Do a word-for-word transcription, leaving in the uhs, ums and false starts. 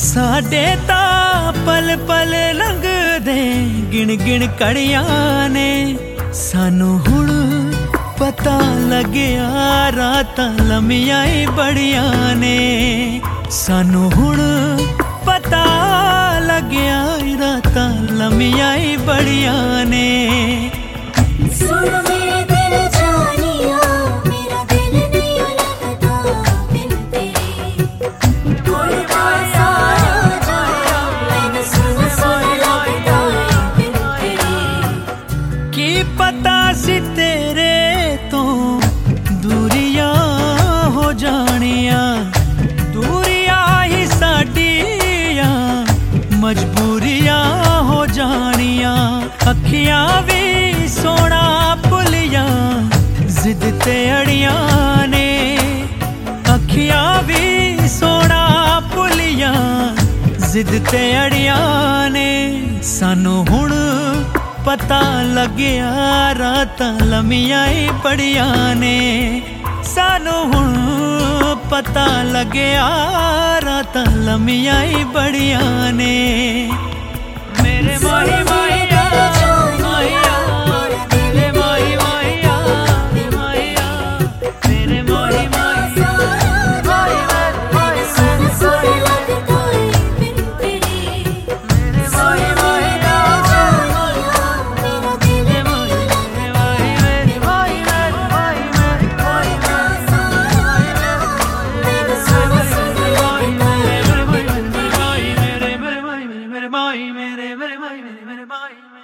साडे ता पल पल लंघदे गिण गिण कड़ियां ने, सानू हुण पता लग्या रातां लम्मियां ही बड़ियां ने। सानू हुण पता लग्या रातां लम्मियां ही बड़ियां ने। सुन मेरे दिल जानिया, मेरा दिल नहीं लगता बिन तेरे। कोई बासा जाया मैंने सुन सुन लगता बिन तेरे। की पता सी तेरे तो दूरियां हो जानिया, दूरियां ही साडियां मजबूरियां हो जानिया। अखियां भी सोना भुलियां जिद ते अड़ियां ने, अखियां भी सोना भुलियां जिद ते अड़ियां ने। सानू हुण पता लग्या रातां लम्मियां ही बड़ियां ने। सानू हुण पता लग्या रातां लम्मियां ही बड़ियां ने। मेरे माही माहिया माहिया, मेरे माही माहिया माहिया, मेरे माही माहिया मैंने सुन सुन लगता बिन तेरे। मेरे माही माहिया जानिया मेरा दिल नहीं लगता मेरे माही माही मेरे माही बासा जाया मैंने सुन सुन लगता मेरे माही मेरे माही मेरे माही मेरे माही मेरे माही मेरे माही।